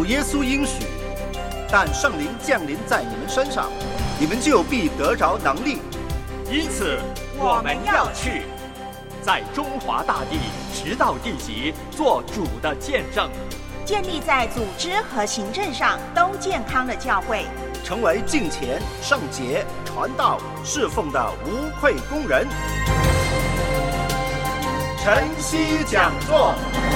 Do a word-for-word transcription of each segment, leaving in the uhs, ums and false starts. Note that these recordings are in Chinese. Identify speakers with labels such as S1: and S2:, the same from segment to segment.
S1: 主耶稣应许，但圣灵降临在你们身上，你们就必得着能力。
S2: 因此我们要去，在中华大地直到地极做主的见证，
S3: 建立在组织和行政上都健康的教会，
S1: 成为敬虔、圣洁、传道、侍奉的无愧工人。晨曦讲座。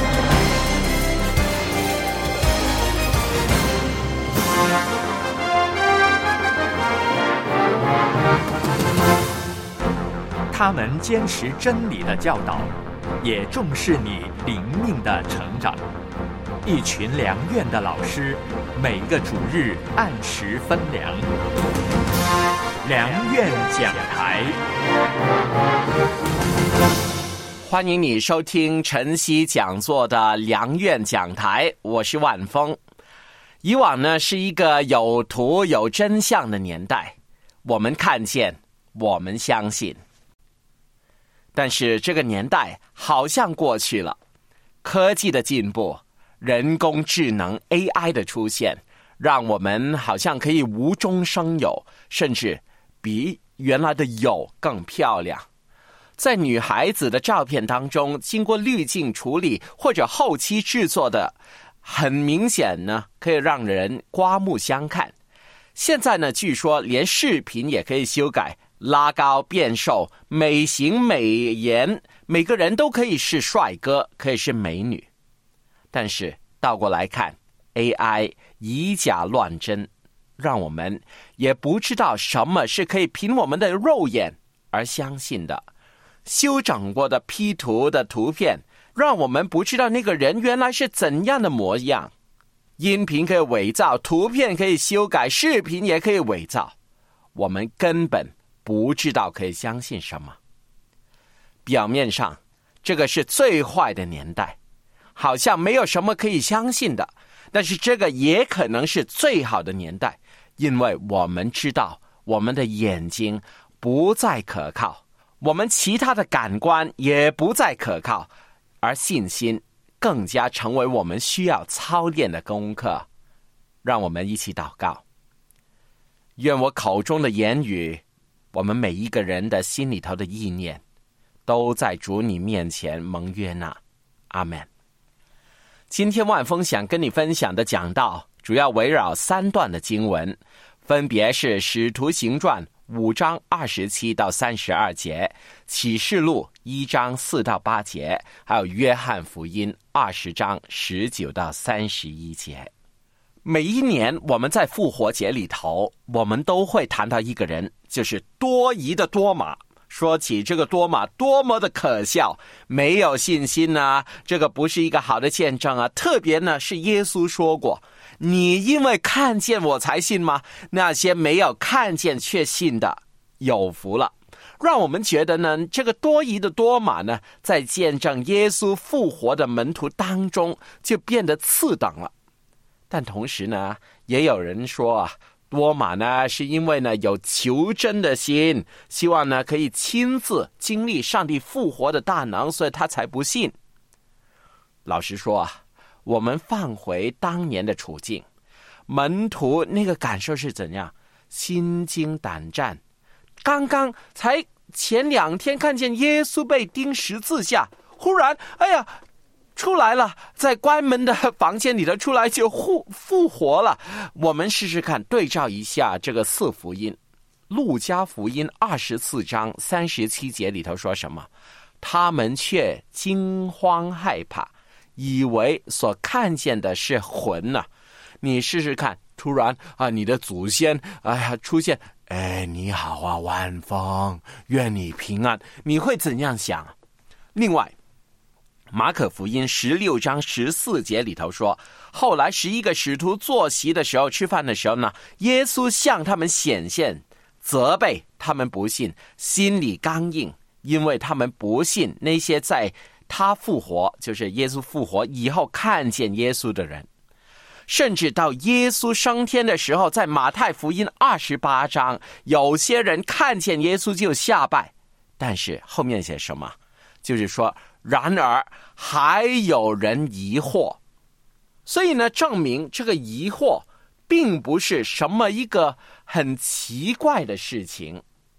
S2: 他们坚持真理的教导，也重视你灵命的成长。一群良院的老师，每个主日按时分粮。良院讲台，
S4: 欢迎你收听晨曦讲座的良院讲台，我是万峰。以往呢是一个有图有真相的年代，我们看见，我们相信。但是这个年代好像过去了，科技的进步，人工智能 A I 的出现，让我们好像可以无中生有，甚至比原来的有更漂亮。在女孩子的照片当中，经过滤镜处理或者后期制作的，很明显呢，可以让人刮目相看。现在呢，据说连视频也可以修改，拉高变瘦，美型美颜，每个人都可以是帅哥，可以是美女。但是倒过来看， A I 以假乱真，让我们也不知道什么是可以凭我们的肉眼而相信的。修整过的 P 图的图片，让我们不知道那个人原来是怎样的模样。音频可以伪造，图片可以修改，视频也可以伪造，我们根本不知道可以相信什么。表面上，这个是最坏的年代，好像没有什么可以相信的，但是这个也可能是最好的年代，因为我们知道我们的眼睛不再可靠，我们其他的感官也不再可靠，而信心更加成为我们需要操练的功课。让我们一起祷告。愿我口中的言语，我们每一个人的心里头的意念，都在主你面前蒙悦纳。阿们。今天万峰想跟你分享的讲道，主要围绕三段的经文，分别是使徒行传五章二十七到三十二节，启示录一章四到八节，还有约翰福音二十章十九到三十一节。每一年我们在复活节里头，我们都会谈到一个人，就是多疑的多马。说起这个多马多么的可笑，没有信心啊，这个不是一个好的见证啊。特别呢是耶稣说过，你因为看见我才信吗？那些没有看见却信的有福了。让我们觉得呢，这个多疑的多马呢，在见证耶稣复活的门徒当中就变得次等了。但同时呢，也有人说啊，多马呢是因为呢有求真的心，希望呢可以亲自经历上帝复活的大能，所以他才不信。老实说啊，我们放回当年的处境，门徒那个感受是怎样？心惊胆战，刚刚才前两天看见耶稣被钉十字架，忽然哎呀出来了，在关门的房间里头出来就复复活了。我们试试看，对照一下这个四福音。路加福音二十四章三十七节里头说什么？他们却惊慌害怕，以为所看见的是魂呢、啊。你试试看，突然啊，你的祖先哎呀出现，哎，你好啊，万峰，愿你平安，你会怎样想？另外，马可福音十六章十四节里头说，后来十一个使徒坐席的时候，吃饭的时候呢，耶稣向他们显现，责备他们不信，心里刚硬，因为他们不信那些在他复活，就是耶稣复活以后看见耶稣的人。甚至到耶稣升天的时候，在马太福音二十八章，有些人看见耶稣就下拜，但是后面写什么？就是说，然而还有人疑惑， 所以呢，证明这个疑惑并不是什么一个很奇怪的事情。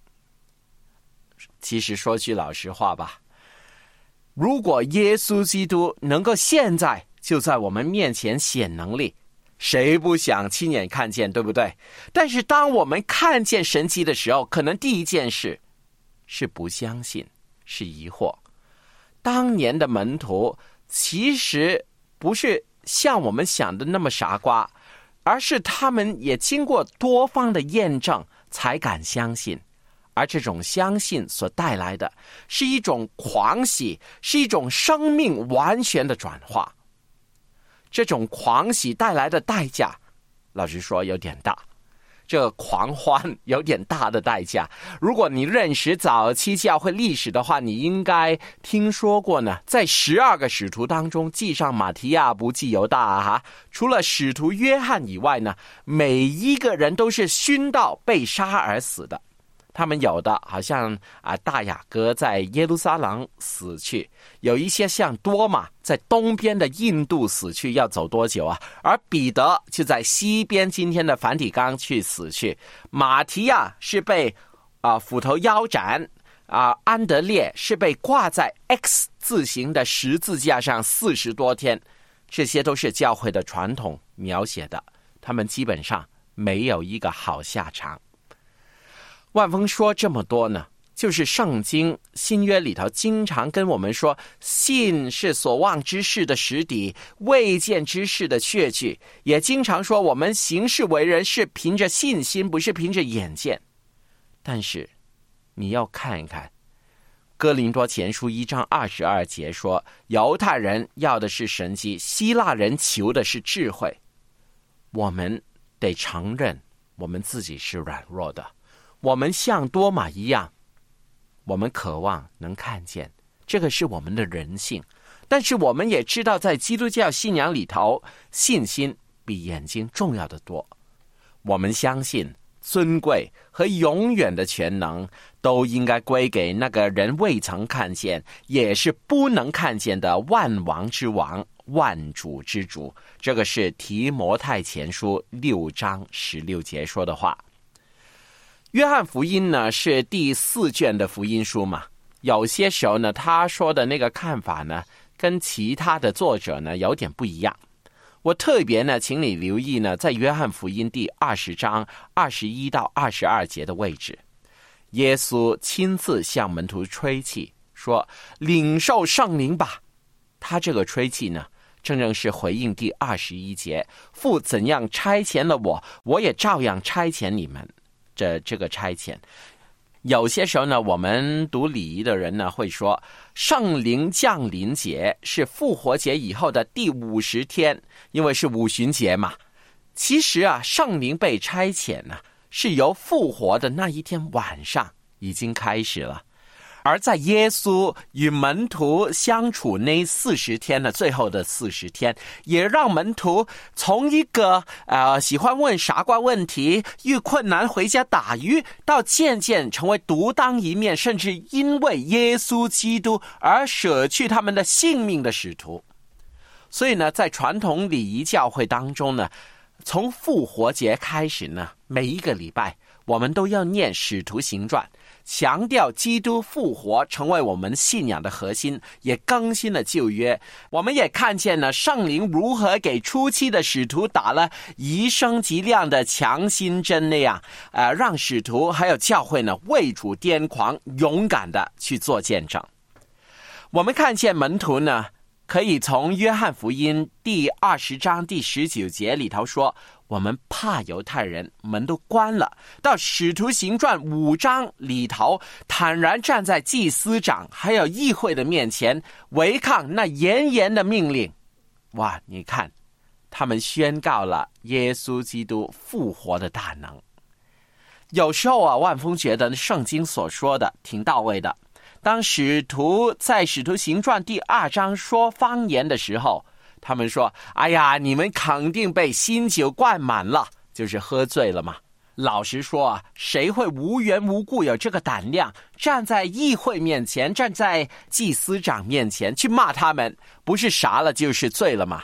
S4: 其实说句老实话吧，如果耶稣基督能够现在就在我们面前显能力，谁不想亲眼看见，对不对？但是当我们看见神迹的时候，可能第一件事是不相信，是疑惑。当年的门徒其实不是像我们想的那么傻瓜，而是他们也经过多方的验证才敢相信。而这种相信所带来的是一种狂喜，是一种生命完全的转化。这种狂喜带来的代价，老实说有点大，这个狂欢有点大的代价。如果你认识早期教会历史的话，你应该听说过呢，在十二个使徒当中，记上马提亚不记犹大啊，除了使徒约翰以外呢，每一个人都是殉道被杀而死的。他们有的好像啊，大雅各在耶路撒冷死去，有一些像多马在东边的印度死去，要走多久啊？而彼得就在西边今天的梵蒂冈去死去，马提亚是被啊、呃、斧头腰斩啊、呃，安德烈是被挂在 X 字形的十字架上四十多天，这些都是教会的传统描写的，他们基本上没有一个好下场。万峰说这么多呢，就是圣经新约里头经常跟我们说，信是所望之事的实底，未见之事的确据，也经常说我们行事为人是凭着信心，不是凭着眼见。但是你要看一看哥林多前书一章二十二节说，犹太人要的是神迹，希腊人求的是智慧。我们得承认我们自己是软弱的，我们像多马一样，我们渴望能看见，这个是我们的人性。但是我们也知道，在基督教信仰里头，信心比眼睛重要的多。我们相信尊贵和永远的全能都应该归给那个人未曾看见也是不能看见的万王之王，万主之主。这个是提摩太前书六章十六节说的话。约翰福音呢是第四卷的福音书嘛，有些时候呢他说的那个看法呢跟其他的作者呢有点不一样。我特别呢请你留意呢，在约翰福音第二十章二十一到二十二节的位置，耶稣亲自向门徒吹气说，领受圣灵吧。他这个吹气呢正正是回应第二十一节，父怎样差遣了我，我也照样差遣你们。这这个差遣，有些时候呢我们读礼仪的人呢会说，圣灵降临节是复活节以后的第五十天，因为是五旬节嘛。其实啊，圣灵被差遣呢是由复活的那一天晚上已经开始了。而在耶稣与门徒相处那四十天的最后的四十天，也让门徒从一个呃喜欢问傻瓜问题、遇困难回家打鱼，到渐渐成为独当一面，甚至因为耶稣基督而舍去他们的性命的使徒。所以呢，在传统礼仪教会当中呢，从复活节开始呢，每一个礼拜我们都要念使徒行传，强调基督复活成为我们信仰的核心，也更新了旧约。我们也看见了圣灵如何给初期的使徒打了一生极亮的强心针那样，呃，让使徒还有教会呢为主癫狂，勇敢的去做见证。我们看见门徒呢，可以从约翰福音第二十章第十九节里头说，我们怕犹太人，门都关了，到使徒行传五章里头，坦然站在祭司长还有议会的面前，违抗那严严的命令。哇，你看他们宣告了耶稣基督复活的大能。有时候啊，万峰觉得圣经所说的挺到位的。当使徒在使徒行传第二章说方言的时候，他们说，哎呀，你们肯定被新酒灌满了，就是喝醉了嘛。老实说啊，谁会无缘无故有这个胆量站在议会面前，站在祭司长面前去骂他们？不是傻了就是醉了嘛。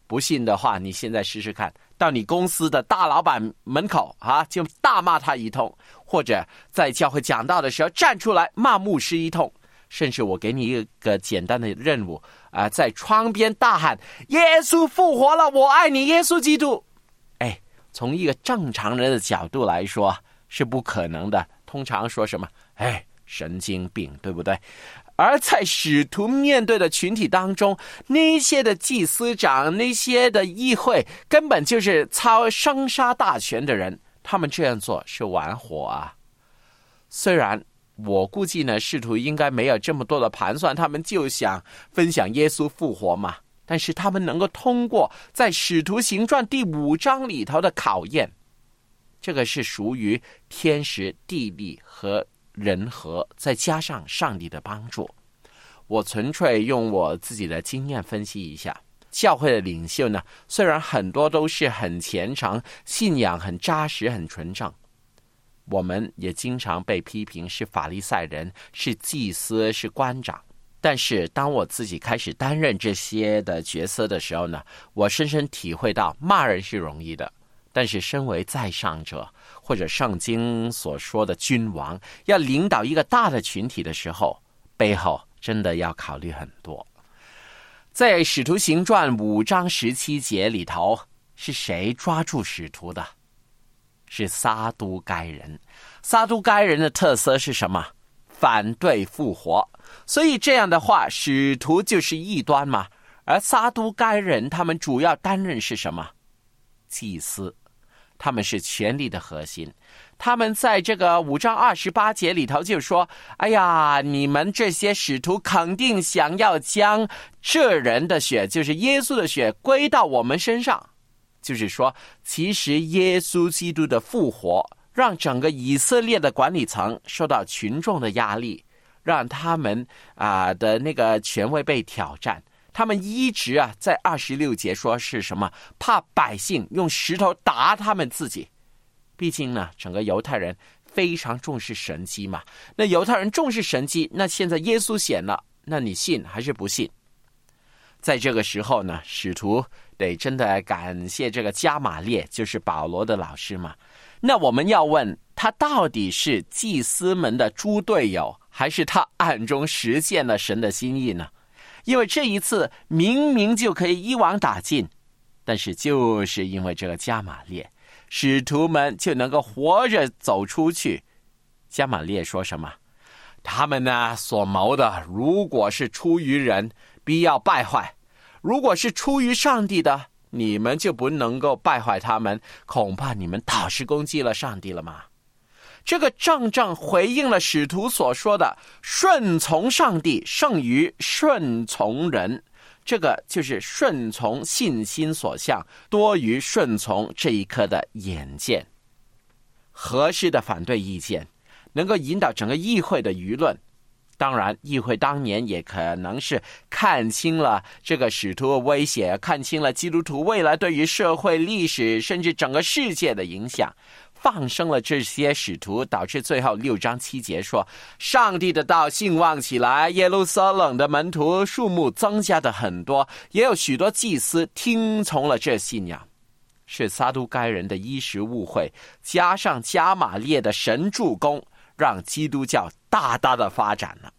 S4: 不信的话，你现在试试看，到你公司的大老板门口啊，就大骂他一通，或者在教会讲道的时候站出来骂牧师一通，甚至我给你一个简单的任务啊、呃，在窗边大喊耶稣复活了，我爱你耶稣基督。哎，从一个正常人的角度来说是不可能的，通常说什么哎神经病，对不对？而在使徒面对的群体当中，那些的祭司长，那些的议会根本就是操生杀大权的人，他们这样做是玩火啊。虽然我估计呢，使徒应该没有这么多的盘算，他们就想分享耶稣复活嘛，但是他们能够通过在使徒行传第五章里头的考验，这个是属于天时地利和人和，再加上上帝的帮助。我纯粹用我自己的经验分析一下，教会的领袖呢，虽然很多都是很虔诚，信仰很扎实很纯正，我们也经常被批评是法利赛人，是祭司，是官长。但是当我自己开始担任这些的角色的时候呢，我深深体会到骂人是容易的，但是身为在上者，或者圣经所说的君王，要领导一个大的群体的时候，背后真的要考虑很多。在使徒行传五章十七节里头，是谁抓住使徒的？是撒都该人。撒都该人的特色是什么？反对复活。所以这样的话，使徒就是异端嘛。而撒都该人他们主要担任是什么？祭司。他们是权力的核心，他们在这个五章二十八节里头就说，哎呀，你们这些使徒肯定想要将这人的血，就是耶稣的血归到我们身上。就是说，其实耶稣基督的复活让整个以色列的管理层受到群众的压力，让他们啊、呃、的那个权威被挑战。他们一直啊在二十六节说是什么？怕百姓用石头打他们自己。毕竟呢，整个犹太人非常重视神迹嘛。那犹太人重视神迹，那现在耶稣显了，那你信还是不信？在这个时候呢，使徒得真的感谢这个加玛列，就是保罗的老师嘛。那我们要问，他到底是祭司们的猪队友，还是他暗中实现了神的心意呢？因为这一次明明就可以一网打尽，但是就是因为这个加玛列，使徒们就能够活着走出去。加玛列说什么？他们呢所谋的，如果是出于人，必要败坏；如果是出于上帝的，你们就不能够败坏他们，恐怕你们倒是攻击了上帝了吗？这个正正回应了使徒所说的顺从上帝胜于顺从人，这个就是顺从信心所向多于顺从这一刻的眼见。合适的反对意见能够引导整个议会的舆论。当然议会当年也可能是看清了这个使徒的威胁，看清了基督徒未来对于社会历史甚至整个世界的影响，放生了这些使徒，导致最后六章七节说，上帝的道兴旺起来，耶路撒冷的门徒数目增加的很多，也有许多祭司听从了这信仰。是撒都该人的一时误会，加上加玛列的神助攻，让基督教大大的发展了。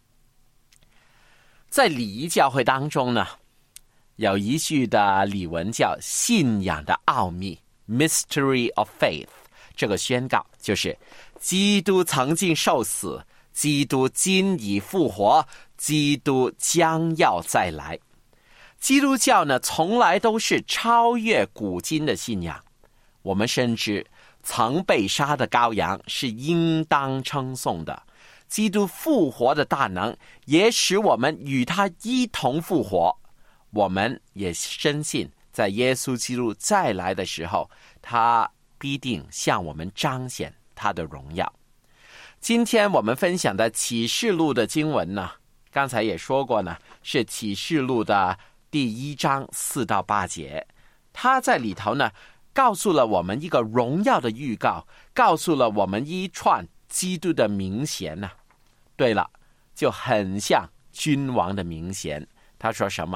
S4: 在礼仪教会当中呢，有一句的礼文叫信仰的奥秘 Mystery of Faith。 这个宣告就是基督曾经受死，基督今已复活，基督将要再来。基督教呢从来都是超越古今的信仰。我们深知曾被杀的羔羊是应当称颂的，基督复活的大能也使我们与他一同复活。我们也深信在耶稣基督再来的时候，他必定向我们彰显他的荣耀。今天我们分享的启示录的经文呢，刚才也说过呢，是启示录的第一章四到八节。他在里头呢告诉了我们一个荣耀的预告，告诉了我们一串基督的名衔呢、啊。对了，就很像君王的名衔。他说什么？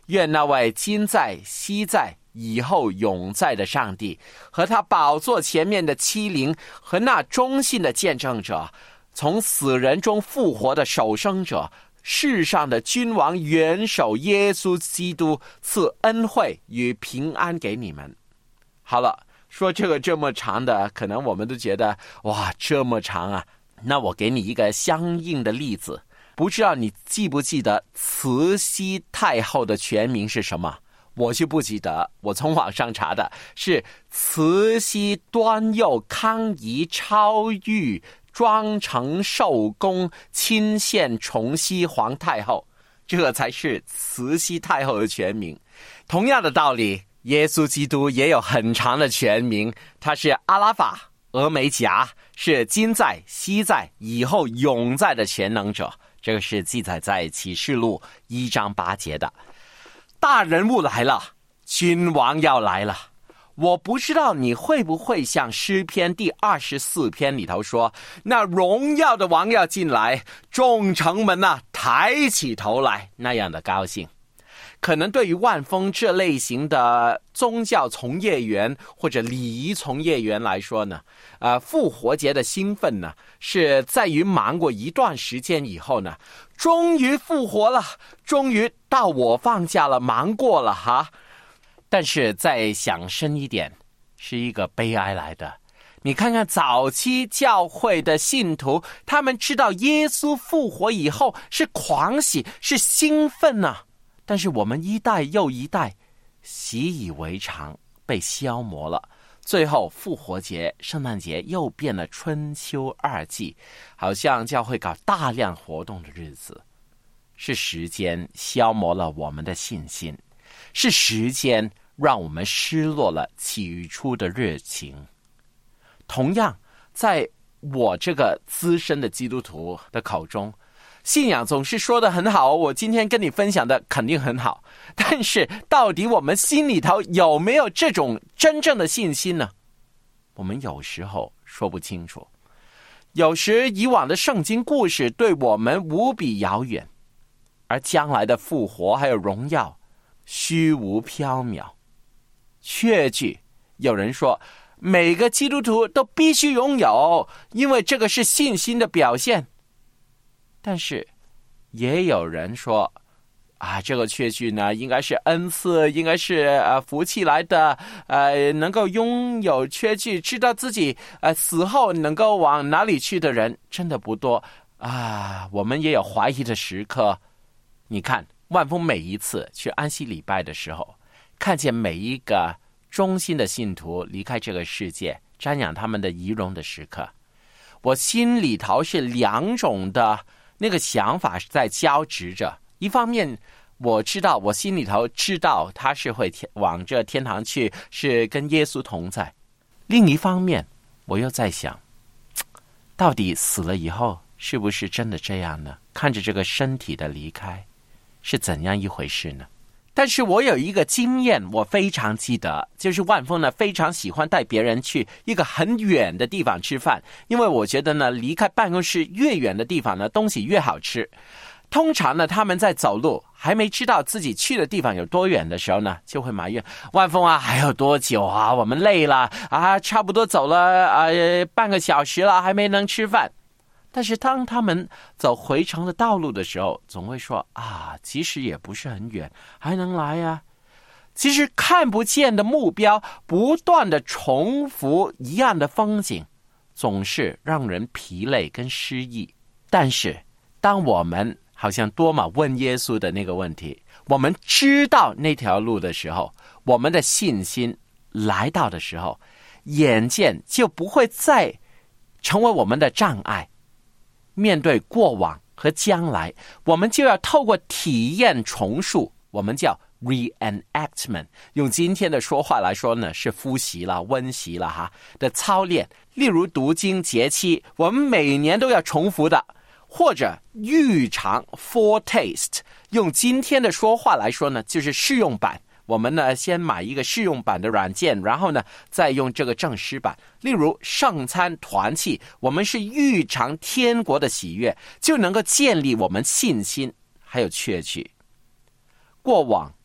S4: 愿那位今在、昔在、以后永在的上帝，和他宝座前面的七灵，和那忠信的见证者，从死人中复活的守生者，世上的君王元首耶稣基督，赐恩惠与平安给你们。好了，说这个这么长的，可能我们都觉得哇，这么长啊。那我给你一个相应的例子，不知道你记不记得慈禧太后的全名是什么？我就不记得，我从网上查的是慈禧端佑康仪超御庄承寿宫钦献崇熙皇太后，这个才是慈禧太后的全名。同样的道理，耶稣基督也有很长的全名，他是阿拉法、俄梅戛，是今在、昔在、以后永在的全能者。这个是记载在启示录一章八节的。大人物来了，君王要来了。我不知道你会不会像诗篇第二十四篇里头说，那荣耀的王要进来，众城门啊抬起头来，那样的高兴。可能对于万峰这类型的宗教从业员或者礼仪从业员来说呢，呃，复活节的兴奋呢，是在于忙过一段时间以后呢，终于复活了，终于到我放假了，忙过了哈。但是再想深一点，是一个悲哀来的。你看看早期教会的信徒，他们知道耶稣复活以后是狂喜，是兴奋啊。但是我们一代又一代习以为常，被消磨了。最后复活节、圣诞节又变了春秋二季，好像教会搞大量活动的日子。是时间消磨了我们的信心，是时间让我们失落了起初的热情。同样，在我这个资深的基督徒的口中，信仰总是说得很好，我今天跟你分享的肯定很好，但是到底我们心里头有没有这种真正的信心呢？我们有时候说不清楚。有时以往的圣经故事对我们无比遥远，而将来的复活还有荣耀虚无缥缈。确据有人说每个基督徒都必须拥有，因为这个是信心的表现。但是也有人说啊，这个确据呢应该是恩赐，应该是呃福气来的，呃能够拥有确据，知道自己呃死后能够往哪里去的人真的不多啊。我们也有怀疑的时刻。你看万峰每一次去安息礼拜的时候，看见每一个忠心的信徒离开这个世界，瞻仰他们的仪容的时刻，我心里头是两种的那个想法在交织着。一方面我知道，我心里头知道他是会往这天堂去，是跟耶稣同在。另一方面我又在想，到底死了以后是不是真的这样呢？看着这个身体的离开是怎样一回事呢？但是我有一个经验我非常记得，就是万峰呢非常喜欢带别人去一个很远的地方吃饭，因为我觉得呢离开办公室越远的地方呢东西越好吃。通常呢他们在走路还没知道自己去的地方有多远的时候呢，就会埋怨万峰啊，还有多久啊，我们累了啊，差不多走了啊半个小时了，还没能吃饭。但是当他们走回程的道路的时候，总会说啊，其实也不是很远，还能来呀。其实看不见的目标不断的重复一样的风景，总是让人疲累跟失意。但是当我们好像多玛问耶稣的那个问题，我们知道那条路的时候，我们的信心来到的时候，眼见就不会再成为我们的障碍。面对过往和将来，我们就要透过体验重述，我们叫 reenactment， 用今天的说话来说呢，是复习了、温习了哈的操练。例如读经节期，我们每年都要重复的，或者预尝 foretaste， 用今天的说话来说呢，就是试用版。我们呢先买一个试用版的软件，然后呢再用这个正式版。例如圣餐团契，我们是预尝天国的喜悦，就能够建立我们信心还有确据。过往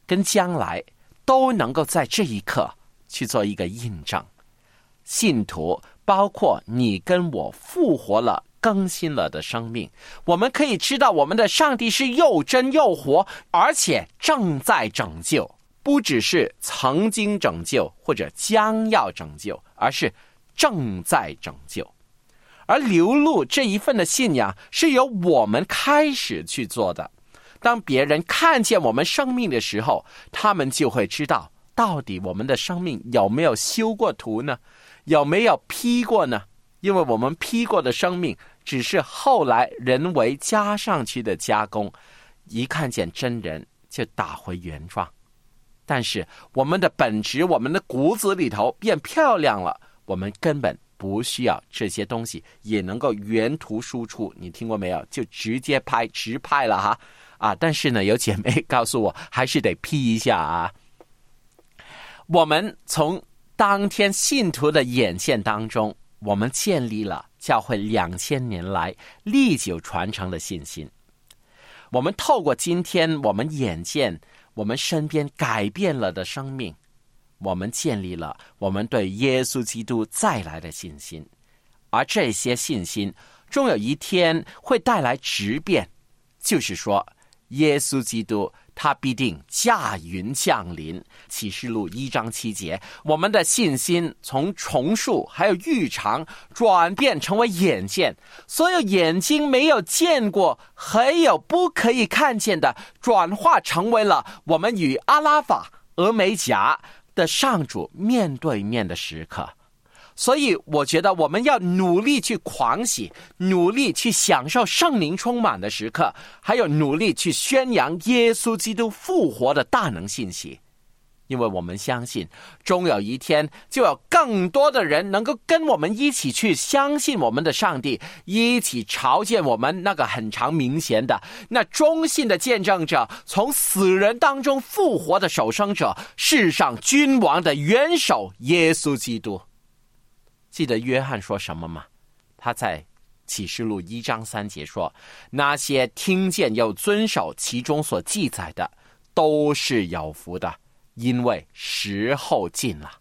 S4: 跟将来都能够在这一刻去做一个印证。信徒包括你跟我复活了更新了的生命，我们可以知道我们的上帝是又真又活，而且正在拯救，不只是曾经拯救或者将要拯救，而是正在拯救。而流露这一份的信仰是由我们开始去做的。当别人看见我们生命的时候，他们就会知道到底我们的生命有没有修过图呢？有没有批过呢？因为我们批过的生命只是后来人为加上去的加工，一看见真人就打回原状。但是我们的本质，我们的骨子里头变漂亮了，我们根本不需要这些东西，也能够原图输出。你听过没有？就直接拍直拍了哈啊！但是呢，有姐妹告诉我，还是得批一下啊。我们从当天信徒的眼见当中，我们建立了教会两千年来历久传承的信心。我们透过今天我们眼见我们身边改变了的生命，我们建立了我们对耶稣基督再来的信心。而这些信心终有一天会带来质变，就是说耶稣基督他必定驾云降临。启示录一章七节，我们的信心从重述还有预尝转变成为眼见，所有眼睛没有见过还有不可以看见的，转化成为了我们与阿拉法俄梅戛的上主面对面的时刻。所以我觉得我们要努力去狂喜，努力去享受圣灵充满的时刻，还有努力去宣扬耶稣基督复活的大能信息。因为我们相信终有一天就有更多的人能够跟我们一起去相信我们的上帝，一起朝见我们那个很长明显的那忠信的见证者，从死人当中复活的守生者，世上君王的元首耶稣基督。记得约翰说什么吗？他在启示录一章三节说，那些听见又遵守其中所记载的，都是有福的，因为时候近了。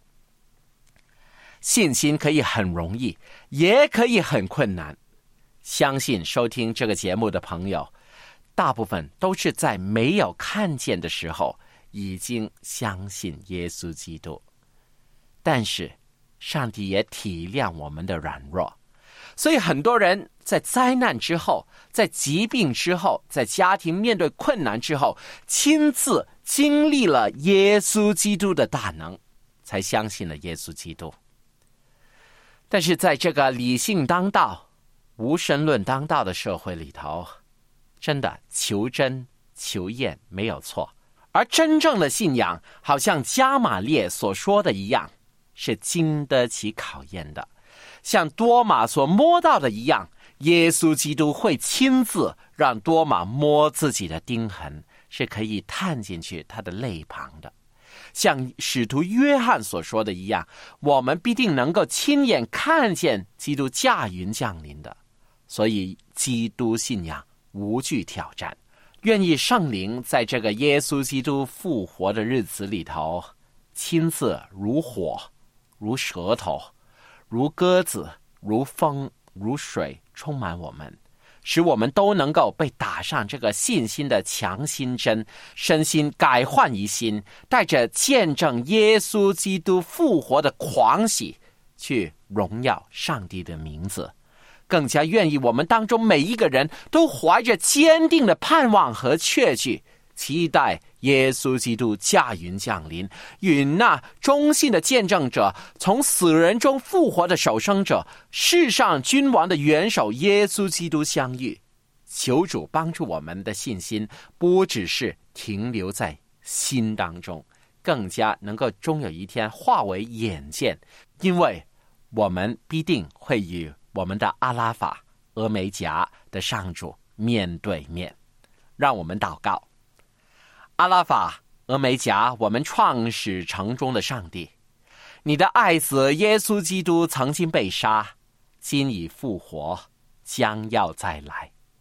S4: 信心可以很容易，也可以很困难。相信收听这个节目的朋友，大部分都是在没有看见的时候已经相信耶稣基督。但是上帝也体谅我们的软弱，所以很多人在灾难之后，在疾病之后，在家庭面对困难之后，亲自经历了耶稣基督的大能，才相信了耶稣基督。但是在这个理性当道、无神论当道的社会里头，真的求真求验没有错，而真正的信仰好像加玛列所说的一样，是经得起考验的。像多马所摸到的一样，耶稣基督会亲自让多马摸自己的钉痕，是可以探进去他的肋旁的。像使徒约翰所说的一样，我们必定能够亲眼看见基督驾云降临的。所以基督信仰无惧挑战，愿意圣灵在这个耶稣基督复活的日子里头，亲自如火如舌头如鸽子如风如水充满我们，使我们都能够被打上这个信心的强心针，身心改换一新，带着见证耶稣基督复活的狂喜，去荣耀上帝的名字。更加愿意我们当中每一个人都怀着坚定的盼望和确据，期待耶稣基督驾云降临，与那忠信的见证者，从死人中复活的守生者，世上君王的元首耶稣基督相遇。求主帮助我们的信心不只是停留在心当中，更加能够终有一天化为眼见，因为我们必定会与我们的阿拉法俄梅戛的上主面对面。让我们祷告。阿拉法俄梅戛，我们创始成终的上帝，你的爱子耶稣基督曾经被杀，今已复活，将要再来。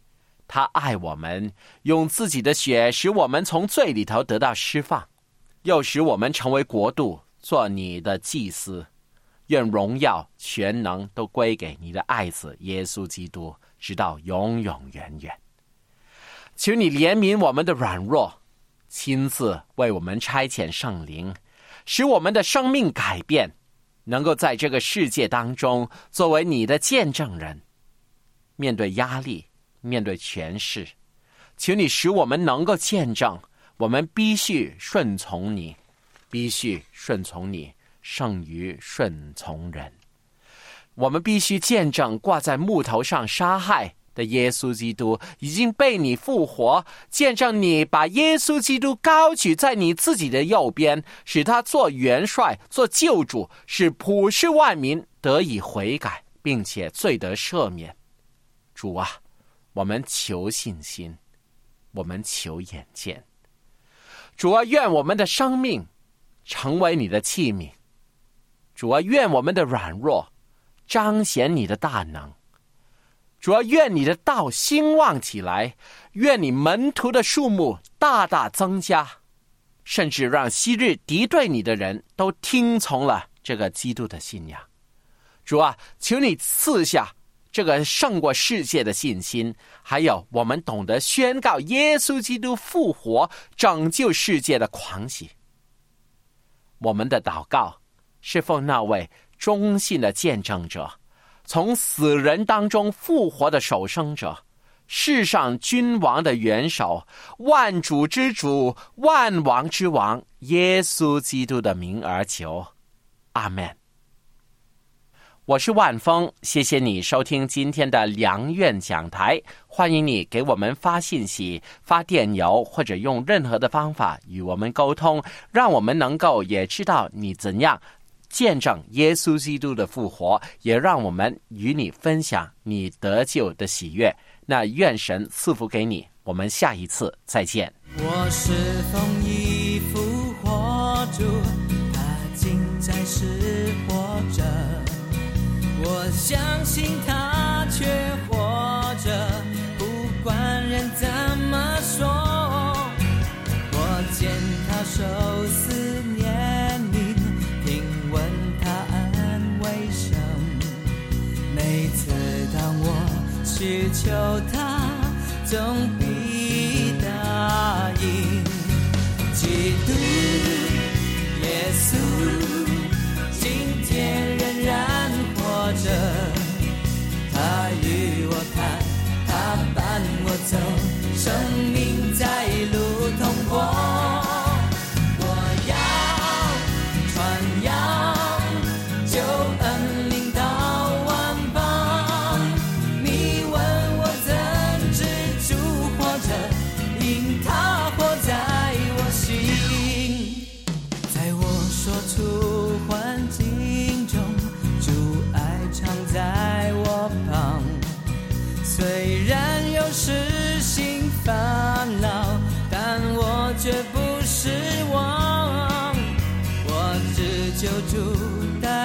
S4: 他爱我们，用自己的血使我们从罪里头得到释放，又使我们成为国度，做你的祭司。愿荣耀全能都归给你的爱子耶稣基督，直到永永远远。求你怜悯我们的软弱，亲自为我们差遣圣灵，使我们的生命改变，能够在这个世界当中作为你的见证人。面对压力，面对权势，求你使我们能够见证，我们必须顺从你，必须顺从你胜于顺从人。我们必须见证挂在木头上杀害的耶稣基督已经被你复活，见证你把耶稣基督高举在你自己的右边，使他做元帅，做救主，使普世万民得以悔改，并且罪得赦免。主啊，我们求信心，我们求眼见。主啊，愿我们的生命成为你的器皿。主啊，愿我们的软弱彰显你的大能。主啊，愿你的道兴旺起来，愿你门徒的数目大大增加，甚至让昔日敌对你的人都听从了这个基督的信仰。主啊，求你赐下这个胜过世界的信心，还有我们懂得宣告耶稣基督复活拯救世界的狂喜。我们的祷告是奉那位忠信的见证者，从死人当中复活的守生者，世上君王的元首，万主之主，万王之王，耶稣基督的名而求，阿们。我是万峰，谢谢你收听今天的良苑讲台，欢迎你给我们发信息、发电邮，或者用任何的方法与我们沟通，让我们能够也知道你怎样见证耶稣基督的复活，也让我们与你分享你得救的喜悦。那愿神赐福给你，我们下一次再见。
S5: 我是奉一复活主，他今在是活着，我相信他却活着，不管人怎么说。我见他受死怜悯，听闻他安慰生，每次当我祈求他，总必答应。基督耶稣今天仍然活着，他与我谈，他伴我走，生命在路通过。我要传扬救恩临到万邦，你问我怎知主活着，因他活在我心。在我所处环境中，主爱常在我旁，虽然有时心烦恼，但我绝不失望。我只求主带